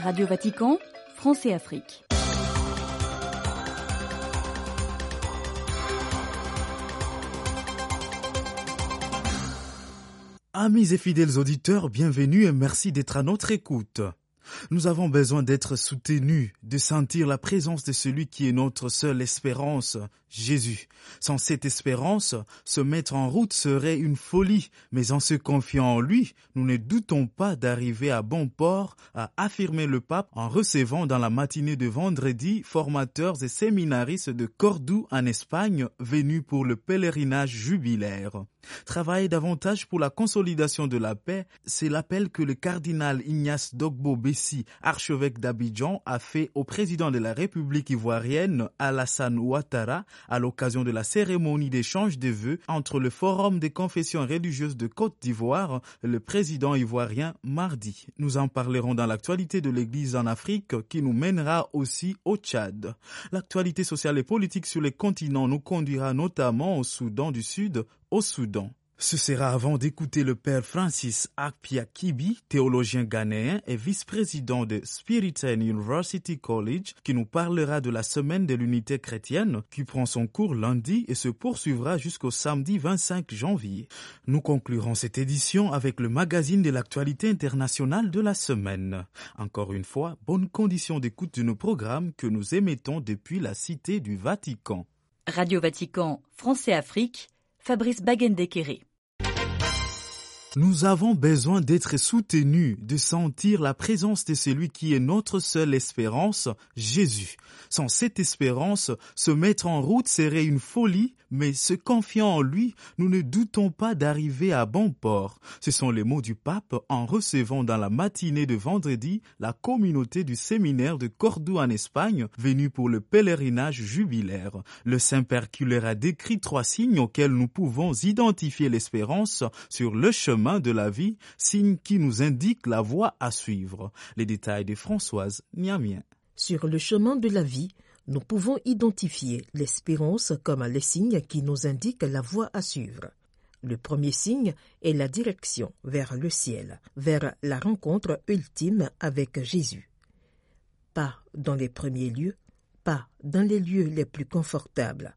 Radio Vatican, France et Afrique. Amis et fidèles auditeurs, bienvenue et merci d'être à notre écoute. Nous avons besoin d'être soutenus, de sentir la présence de celui qui est notre seule espérance, Jésus. Sans cette espérance, se mettre en route serait une folie, mais en se confiant en lui, nous ne doutons pas d'arriver à bon port, a affirmé le pape en recevant dans la matinée de vendredi formateurs et séminaristes de Cordoue en Espagne venus pour le pèlerinage jubilaire. Travailler davantage pour la consolidation de la paix, c'est l'appel que le cardinal Ignace Dogbo Bessi, archevêque d'Abidjan, a fait au président de la République ivoirienne, Alassane Ouattara, à l'occasion de la cérémonie d'échange de vœux entre le Forum des confessions religieuses de Côte d'Ivoire et le président ivoirien mardi. Nous en parlerons dans l'actualité de l'Église en Afrique qui nous mènera aussi au Tchad. L'actualité sociale et politique sur les continents nous conduira notamment au Soudan du Sud, au Soudan. Ce sera avant d'écouter le père Francis Akpiakibi, théologien ghanéen et vice-président de Spiritan University College, qui nous parlera de la semaine de l'unité chrétienne qui prend son cours lundi et se poursuivra jusqu'au samedi 25 janvier. Nous conclurons cette édition avec le magazine de l'actualité internationale de la semaine. Encore une fois, bonne condition d'écoute de nos programmes que nous émettons depuis la Cité du Vatican. Radio Vatican, France et Afrique, Fabrice Bagendekere. Nous avons besoin d'être soutenus, de sentir la présence de celui qui est notre seule espérance, Jésus. Sans cette espérance, se mettre en route serait une folie, mais se confiant en lui, nous ne doutons pas d'arriver à bon port. Ce sont les mots du pape en recevant dans la matinée de vendredi la communauté du séminaire de Cordoue en Espagne, venue pour le pèlerinage jubilaire. Le Saint-Père leur a décrit 3 signes auxquels nous pouvons identifier l'espérance sur le chemin de la vie, signes qui nous indiquent la voie à suivre. Les détails de Françoise Niamien. Sur le chemin de la vie, nous pouvons identifier l'espérance comme les signes qui nous indiquent la voie à suivre. Le premier signe est la direction vers le ciel, vers la rencontre ultime avec Jésus. Pas dans les premiers lieux, pas dans les lieux les plus confortables.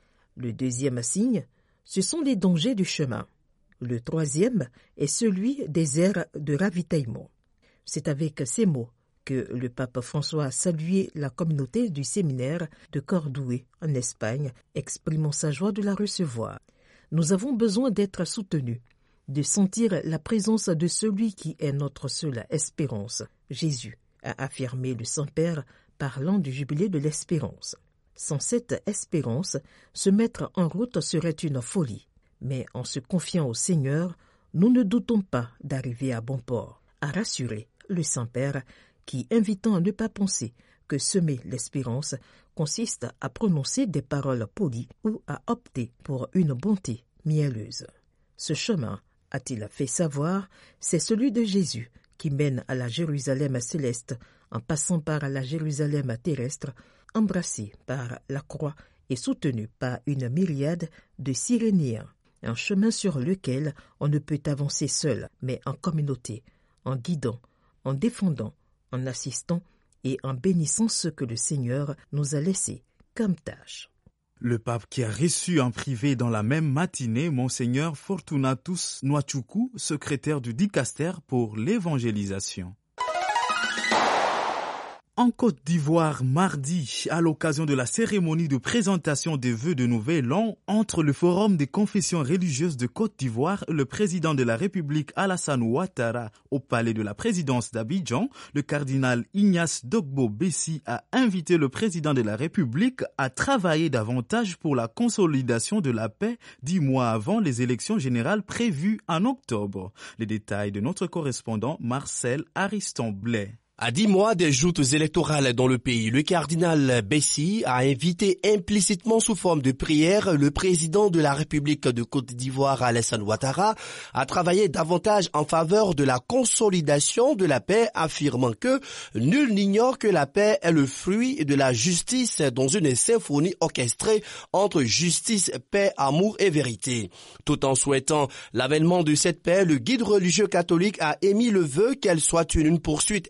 Le deuxième signe, ce sont les dangers du chemin. Le troisième est celui des aires de ravitaillement. C'est avec ces mots que le pape François a salué la communauté du séminaire de Cordoue en Espagne, exprimant sa joie de la recevoir. Nous avons besoin d'être soutenus, de sentir la présence de celui qui est notre seule espérance, Jésus, a affirmé le Saint-Père parlant du jubilé de l'espérance. Sans cette espérance, se mettre en route serait une folie. Mais en se confiant au Seigneur, nous ne doutons pas d'arriver à bon port, a rassuré le Saint-Père qui, invitant à ne pas penser que semer l'espérance consiste à prononcer des paroles polies ou à opter pour une bonté mielleuse. Ce chemin, a-t-il fait savoir, c'est celui de Jésus qui mène à la Jérusalem céleste en passant par la Jérusalem terrestre, embrassée par la croix et soutenue par une myriade de Cyrénéens. Un chemin sur lequel on ne peut avancer seul, mais en communauté, en guidant, en défendant, en assistant et en bénissant ce que le Seigneur nous a laissé comme tâche. Le pape qui a reçu en privé dans la même matinée Monseigneur Fortunatus Nwachukwu, secrétaire du dicaster pour l'évangélisation. En Côte d'Ivoire, mardi, à l'occasion de la cérémonie de présentation des vœux de Nouvel An entre le Forum des confessions religieuses de Côte d'Ivoire et le président de la République Alassane Ouattara au palais de la présidence d'Abidjan, le cardinal Ignace Dogbo Bessi a invité le président de la République à travailler davantage pour la consolidation de la paix 10 mois avant les élections générales prévues en octobre. Les détails de notre correspondant Marcel Ariston-Blais. À 10 mois des joutes électorales dans le pays, le cardinal Bessi a invité implicitement sous forme de prière le président de la République de Côte d'Ivoire, Alassane Ouattara, à travailler davantage en faveur de la consolidation de la paix, affirmant que nul n'ignore que la paix est le fruit de la justice dans une symphonie orchestrée entre justice, paix, amour et vérité. Tout en souhaitant l'avènement de cette paix, le guide religieux catholique a émis le vœu qu'elle soit une poursuite inlassable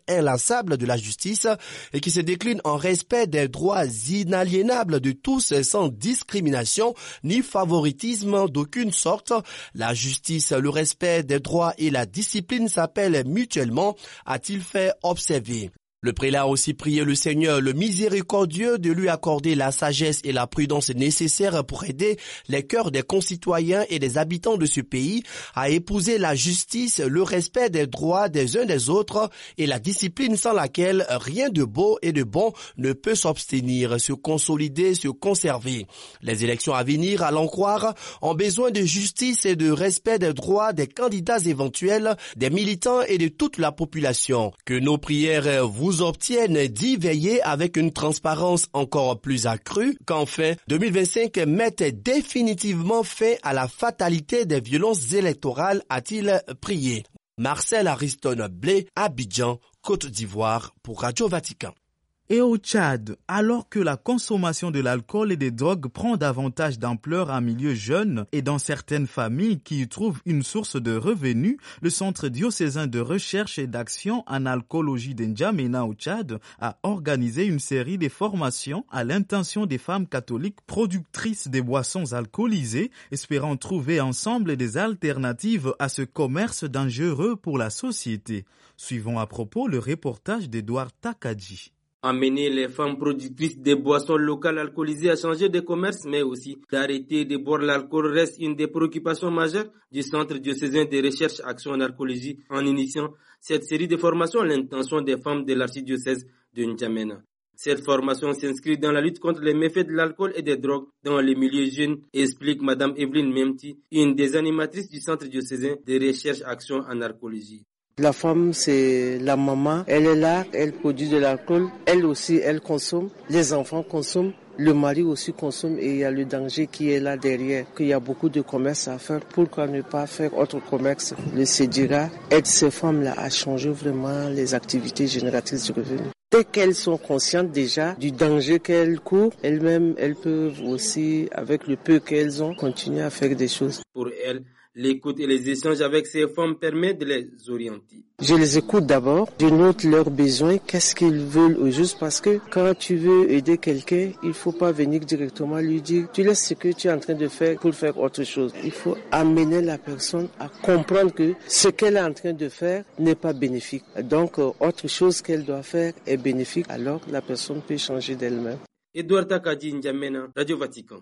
indispensable de la justice et qui se décline en respect des droits inaliénables de tous sans discrimination ni favoritisme d'aucune sorte. La justice, le respect des droits et la discipline s'appellent mutuellement, a-t-il fait observer. Le prélat a aussi prié le Seigneur, le miséricordieux, de lui accorder la sagesse et la prudence nécessaires pour aider les cœurs des concitoyens et des habitants de ce pays à épouser la justice, le respect des droits des uns des autres et la discipline sans laquelle rien de beau et de bon ne peut s'obtenir, se consolider, se conserver. Les élections à venir, à l'en croire, ont besoin de justice et de respect des droits des candidats éventuels, des militants et de toute la population. Que nos prières vous obtiennent d'y veiller avec une transparence encore plus accrue qu'enfin 2025 mette définitivement fin à la fatalité des violences électorales, a-t-il prié. Marcel Ariston Blé, Abidjan, Côte d'Ivoire pour Radio Vatican. Et au Tchad, alors que la consommation de l'alcool et des drogues prend davantage d'ampleur en milieu jeune et dans certaines familles qui y trouvent une source de revenus, le Centre diocésain de recherche et d'action en alcoolologie d'Njamena au Tchad a organisé une série de formations à l'intention des femmes catholiques productrices des boissons alcoolisées, espérant trouver ensemble des alternatives à ce commerce dangereux pour la société. Suivons à propos le reportage d'Edouard Takadji. Amener les femmes productrices des boissons locales alcoolisées à changer de commerce, mais aussi d'arrêter de boire l'alcool reste une des préoccupations majeures du Centre diocésain de recherche action en alcoolologie en initiant cette série de formations à l'intention des femmes de l'archidiocèse de N'Djamena. Cette formation s'inscrit dans la lutte contre les méfaits de l'alcool et des drogues dans les milieux jeunes, explique Madame Evelyne Memti, une des animatrices du Centre diocésain de recherche action en alcoolologie. La femme, c'est la maman. Elle est là, elle produit de l'alcool. Elle aussi, elle consomme. Les enfants consomment. Le mari aussi consomme et il y a le danger qui est là derrière, qu'il y a beaucoup de commerce à faire. Pourquoi ne pas faire autre commerce? Le CEDIRA aide ces femmes-là à changer vraiment les activités génératrices de revenus. Dès qu'elles sont conscientes déjà du danger qu'elles courent, elles-mêmes, elles peuvent aussi, avec le peu qu'elles ont, continuer à faire des choses. Pour elles, l'écoute et les échanges avec ces femmes permettent de les orienter. Je les écoute d'abord, je note leurs besoins, qu'est-ce qu'ils veulent au juste, parce que quand tu veux aider quelqu'un, il faut pas venir directement lui dire tu laisses ce que tu es en train de faire pour faire autre chose. Il faut amener la personne à comprendre que ce qu'elle est en train de faire n'est pas bénéfique. Donc autre chose qu'elle doit faire est bénéfique, alors la personne peut changer d'elle-même. Edouard Takadji, N'Djamena, Radio Vatican.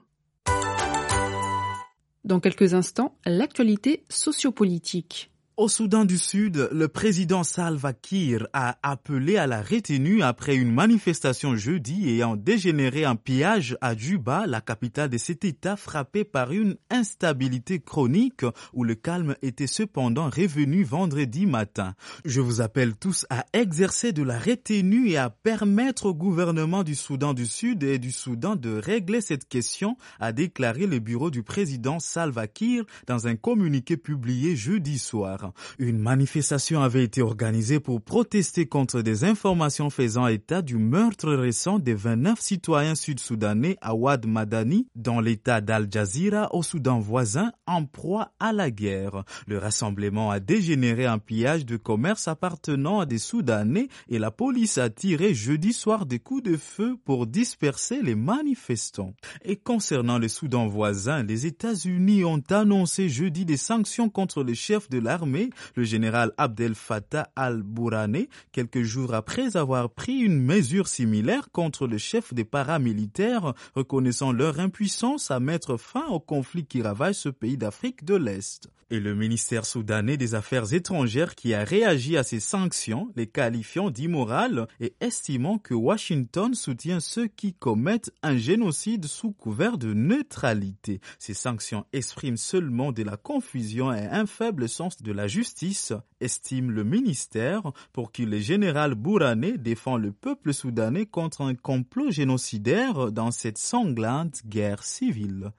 Dans quelques instants, l'actualité sociopolitique. Au Soudan du Sud, le président Salva Kiir a appelé à la retenue après une manifestation jeudi ayant dégénéré en pillage à Juba, la capitale de cet État frappé par une instabilité chronique où le calme était cependant revenu vendredi matin. Je vous appelle tous à exercer de la retenue et à permettre au gouvernement du Soudan du Sud et du Soudan de régler cette question, a déclaré le bureau du président Salva Kiir dans un communiqué publié jeudi soir. Une manifestation avait été organisée pour protester contre des informations faisant état du meurtre récent des 29 citoyens sud-soudanais à Wad Madani dans l'état d'Al Jazeera au Soudan voisin en proie à la guerre. Le rassemblement a dégénéré en pillage de commerce appartenant à des Soudanais et la police a tiré jeudi soir des coups de feu pour disperser les manifestants. Et concernant le Soudan voisin, les États-Unis ont annoncé jeudi des sanctions contre le chef de l'armée, le général Abdel Fattah al-Burhani, quelques jours après avoir pris une mesure similaire contre le chef des paramilitaires, reconnaissant leur impuissance à mettre fin au conflit qui ravage ce pays d'Afrique de l'Est. Et le ministère soudanais des Affaires étrangères qui a réagi à ces sanctions, les qualifiant d'immorales et estimant que Washington soutient ceux qui commettent un génocide sous couvert de neutralité. Ces sanctions expriment seulement de la confusion et un faible sens de la justice, estime le ministère, pour qui le général Burhani défend le peuple soudanais contre un complot génocidaire dans cette sanglante guerre civile.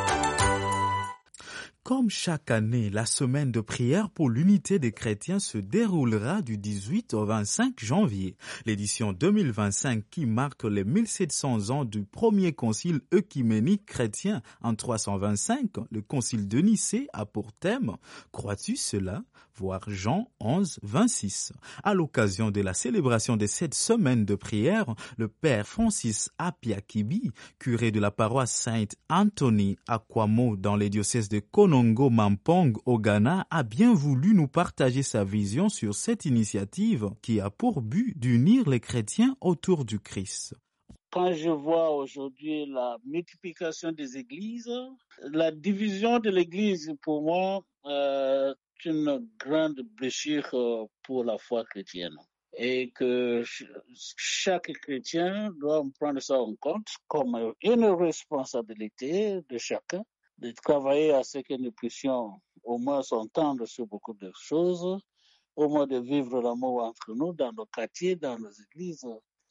Comme chaque année, la semaine de prière pour l'unité des chrétiens se déroulera du 18 au 25 janvier. L'édition 2025 qui marque les 1700 ans du premier concile œcuménique chrétien en 325, le concile de Nicée, a pour thème « Crois-tu cela ?» voir Jean 11, 26. À l'occasion de la célébration de cette semaine de prière, le père Francis Appiah-Kibi, curé de la paroisse Saint-Anthony à Kwamo dans les diocèses de Konongo-Mampong au Ghana, a bien voulu nous partager sa vision sur cette initiative qui a pour but d'unir les chrétiens autour du Christ. Quand je vois aujourd'hui la multiplication des églises, la division de l'église, pour moi, est une grande blessure pour la foi chrétienne. Et que chaque chrétien doit prendre ça en compte comme une responsabilité de chacun, de travailler à ce que nous puissions au moins s'entendre sur beaucoup de choses, au moins de vivre l'amour entre nous, dans nos quartiers, dans nos églises.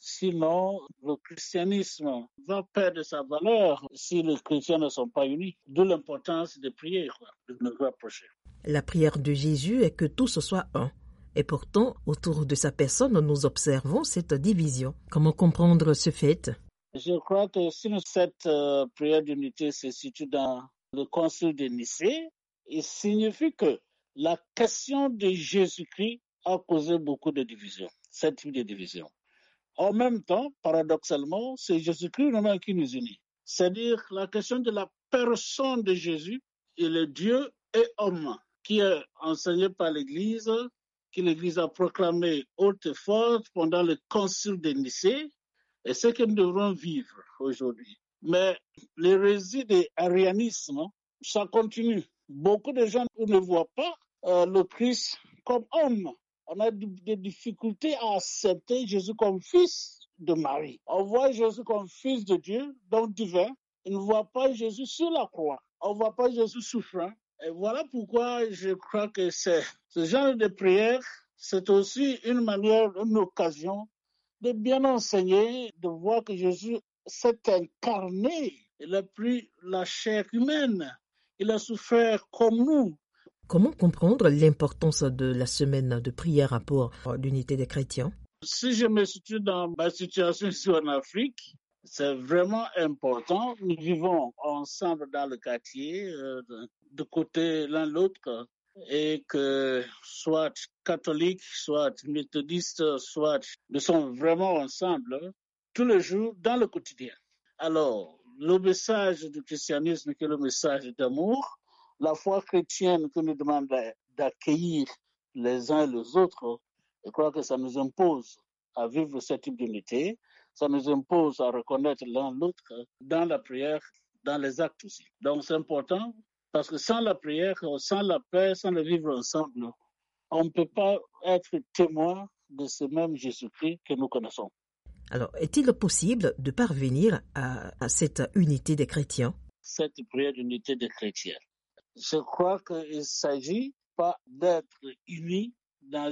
Sinon, le christianisme va perdre sa valeur si les chrétiens ne sont pas unis. D'où l'importance de prier, de nous rapprocher. La prière de Jésus est que tous soient un. Et pourtant, autour de sa personne, nous observons cette division. Comment comprendre ce fait? Je crois que si cette prière d'unité se situe dans le concile de Nicée, il signifie que la question de Jésus-Christ a causé beaucoup de divisions, cette type de division. En même temps, paradoxalement, c'est Jésus-Christ lui-même qui nous unit. C'est-à-dire la question de la personne de Jésus, il est Dieu et homme, qui est enseigné par l'Église, que l'Église a proclamé haute et forte pendant le concile de Nicée, et ce que nous devrons vivre aujourd'hui. Mais l'hérésie de l'arianisme, ça continue. Beaucoup de gens ne voient pas le Christ comme homme. On a des difficultés à accepter Jésus comme fils de Marie. On voit Jésus comme fils de Dieu, donc divin. On ne voit pas Jésus sur la croix. On ne voit pas Jésus souffrant. Et voilà pourquoi je crois que ce genre de prière, c'est aussi une manière, une occasion de bien enseigner, de voir que Jésus s'est incarné. Il a pris la chair humaine. Il a souffert comme nous. Comment comprendre l'importance de la semaine de prière pour l'unité des chrétiens? Si je me situe dans ma situation ici en Afrique, c'est vraiment important. Nous vivons ensemble dans le quartier, de côté l'un l'autre, et que soit catholiques, soit méthodistes, soit nous sommes vraiment ensemble tous les jours dans le quotidien. Alors, le message du christianisme qui est le message d'amour, la foi chrétienne que nous demande d'accueillir les uns et les autres, je crois que ça nous impose à vivre ce type d'unité, ça nous impose à reconnaître l'un l'autre dans la prière, dans les actes aussi. Donc c'est important parce que sans la prière, sans la paix, sans le vivre ensemble, on ne peut pas être témoin de ce même Jésus-Christ que nous connaissons. Alors, est-il possible de parvenir à cette unité des chrétiens? Cette prière d'unité des chrétiens. Je crois qu'il ne s'agit pas d'être unis dans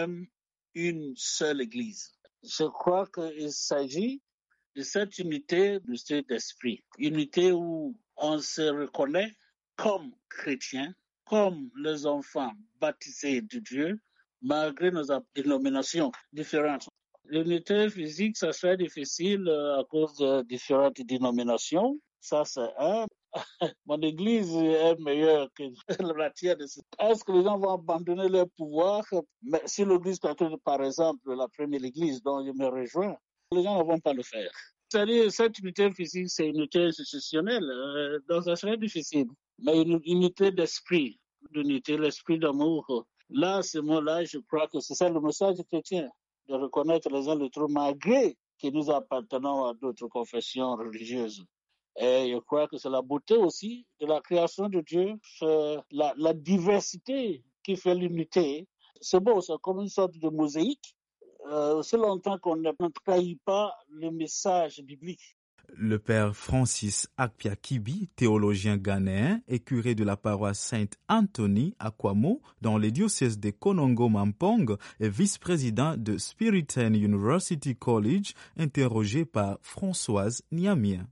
une seule église. Je crois qu'il s'agit de cette unité d'esprit. Unité où on se reconnaît comme chrétiens, comme les enfants baptisés de Dieu, malgré nos dénominations différentes. L'unité physique, ça serait difficile à cause de différentes dénominations. Ça, c'est un. Mon église est meilleure que la tienne. Est-ce que les gens vont abandonner leur pouvoir? Mais si l'église catholique, par exemple, la première église dont je me rejoins, les gens ne vont pas le faire. C'est-à-dire, cette unité physique, c'est une unité institutionnelle, donc ça serait difficile. Mais une unité d'esprit, l'unité, l'esprit d'amour, là, ce mot-là, je crois que c'est ça le message chrétien, de reconnaître les uns les autres malgré que nous appartenons à d'autres confessions religieuses. Et je crois que c'est la beauté aussi de la création de Dieu, la diversité qui fait l'unité. C'est beau, c'est comme une sorte de mosaïque, aussi longtemps qu'on ne trahit pas le message biblique. Le père Francis Appiah-Kibi, théologien ghanéen et curé de la paroisse Saint-Anthony à Kwamo, dans les diocèses de Konongo-Mampong, et vice-président de Spiritan University College, interrogé par Françoise Niamien.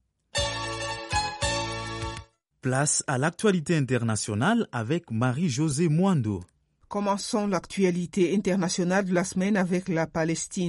Place à l'actualité internationale avec Marie-Josée Mwando. Commençons l'actualité internationale de la semaine avec la Palestine.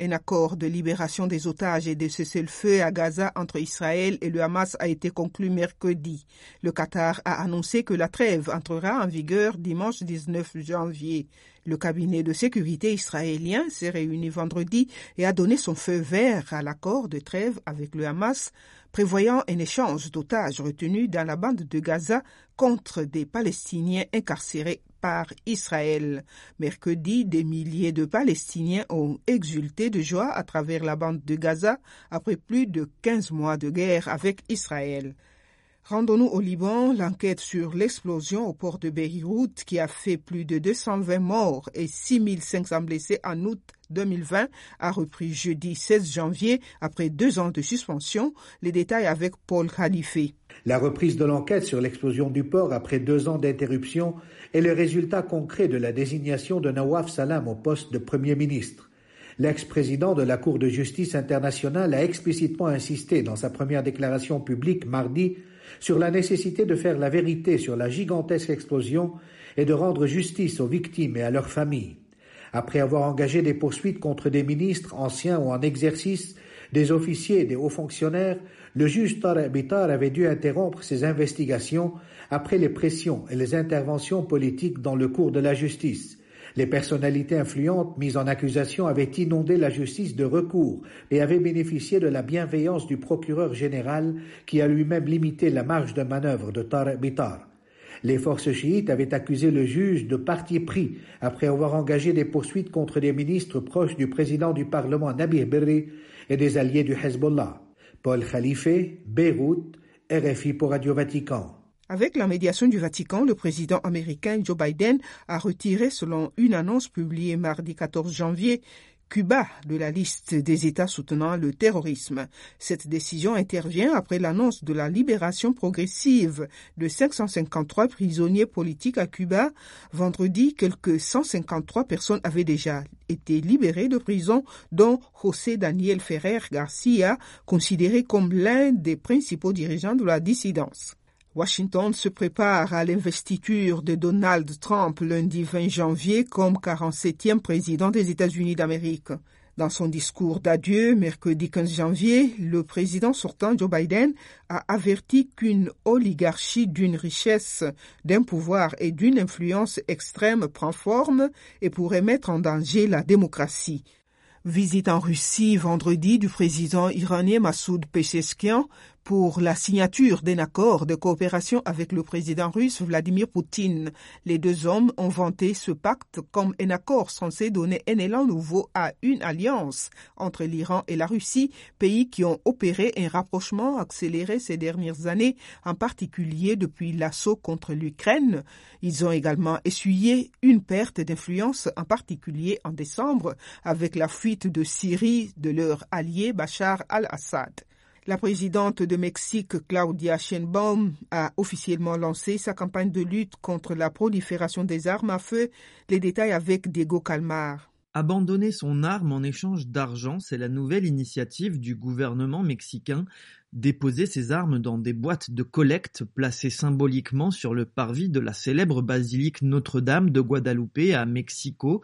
Un accord de libération des otages et de cessez-le-feu à Gaza entre Israël et le Hamas a été conclu mercredi. Le Qatar a annoncé que la trêve entrera en vigueur dimanche 19 janvier. Le cabinet de sécurité israélien s'est réuni vendredi et a donné son feu vert à l'accord de trêve avec le Hamas, prévoyant un échange d'otages retenus dans la bande de Gaza contre des Palestiniens incarcérés par Israël. Mercredi, des milliers de Palestiniens ont exulté de joie à travers la bande de Gaza après plus de 15 mois de guerre avec Israël. Rendons-nous au Liban. L'enquête sur l'explosion au port de Beyrouth qui a fait plus de 220 morts et 6500 blessés en août 2020 a repris jeudi 16 janvier après 2 ans de suspension. Les détails avec Paul Khalife. La reprise de l'enquête sur l'explosion du port après 2 ans d'interruption est le résultat concret de la désignation de Nawaf Salam au poste de Premier ministre. L'ex-président de la Cour de justice internationale a explicitement insisté dans sa première déclaration publique mardi sur la nécessité de faire la vérité sur la gigantesque explosion et de rendre justice aux victimes et à leurs familles. Après avoir engagé des poursuites contre des ministres anciens ou en exercice, des officiers et des hauts fonctionnaires, le juge Tarek Bitar avait dû interrompre ses investigations après les pressions et les interventions politiques dans le cours de la justice. Les personnalités influentes mises en accusation avaient inondé la justice de recours et avaient bénéficié de la bienveillance du procureur général qui a lui-même limité la marge de manœuvre de Tarek Bitar. Les forces chiites avaient accusé le juge de parti pris après avoir engagé des poursuites contre des ministres proches du président du Parlement Nabih Berri et des alliés du Hezbollah. Paul Khalife, Beyrouth, RFI pour Radio Vatican. Avec la médiation du Vatican, le président américain Joe Biden a retiré, selon une annonce publiée mardi 14 janvier, Cuba de la liste des États soutenant le terrorisme. Cette décision intervient après l'annonce de la libération progressive de 553 prisonniers politiques à Cuba. Vendredi, quelques 153 personnes avaient déjà été libérées de prison, dont José Daniel Ferrer Garcia, considéré comme l'un des principaux dirigeants de la dissidence. Washington se prépare à l'investiture de Donald Trump lundi 20 janvier comme 47e président des États-Unis d'Amérique. Dans son discours d'adieu, mercredi 15 janvier, le président sortant Joe Biden a averti qu'une oligarchie d'une richesse, d'un pouvoir et d'une influence extrême prend forme et pourrait mettre en danger la démocratie. Visite en Russie vendredi du président iranien Massoud Pezeshkian pour la signature d'un accord de coopération avec le président russe Vladimir Poutine. Les deux hommes ont vanté ce pacte comme un accord censé donner un élan nouveau à une alliance entre l'Iran et la Russie, pays qui ont opéré un rapprochement accéléré ces dernières années, en particulier depuis l'assaut contre l'Ukraine. Ils ont également essuyé une perte d'influence, en particulier en décembre, avec la fuite de Syrie de leur allié Bachar al-Assad. La présidente de Mexique, Claudia Sheinbaum, a officiellement lancé sa campagne de lutte contre la prolifération des armes à feu. Les détails avec Diego Calmar. Abandonner son arme en échange d'argent, c'est la nouvelle initiative du gouvernement mexicain. Déposer ses armes dans des boîtes de collecte placées symboliquement sur le parvis de la célèbre basilique Notre-Dame de Guadalupe à Mexico.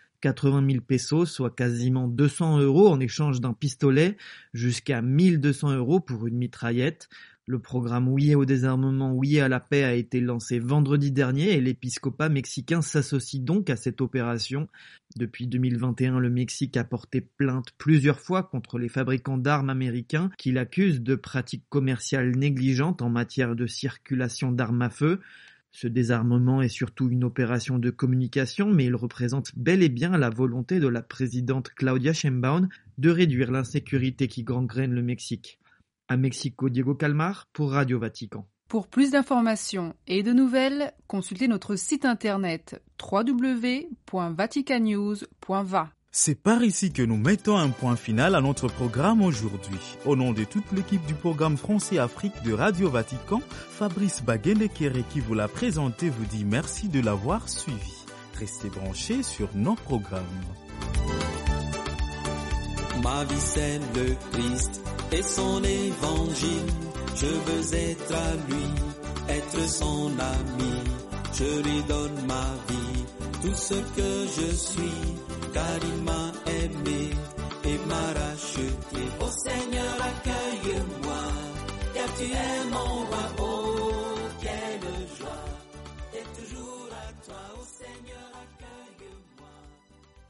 80 000 pesos, soit quasiment 200 € en échange d'un pistolet, jusqu'à 1 200 € pour une mitraillette. Le programme Oui au désarmement, Oui à la paix a été lancé vendredi dernier et l'épiscopat mexicain s'associe donc à cette opération. Depuis 2021, le Mexique a porté plainte plusieurs fois contre les fabricants d'armes américains qui l'accusent de pratiques commerciales négligentes en matière de circulation d'armes à feu. Ce désarmement est surtout une opération de communication, mais il représente bel et bien la volonté de la présidente Claudia Sheinbaum de réduire l'insécurité qui gangrène le Mexique. À Mexico, Diego Calmar pour Radio Vatican. Pour plus d'informations et de nouvelles, consultez notre site internet www.vaticanews.va. C'est par ici que nous mettons un point final à notre programme aujourd'hui. Au nom de toute l'équipe du programme Français Afrique de Radio Vatican, Fabrice Baguendekere qui vous l'a présenté vous dit merci de l'avoir suivi. Restez branchés sur nos programmes. Ma vie c'est le Christ et son évangile. Je veux être à lui, être son ami. Je lui donne ma vie, tout ce que je suis. Car il m'a aimé et m'a racheté. Ô Seigneur, accueille-moi, car tu es mon roi. Oh, quelle joie d'être toujours à toi. Ô Seigneur, accueille-moi.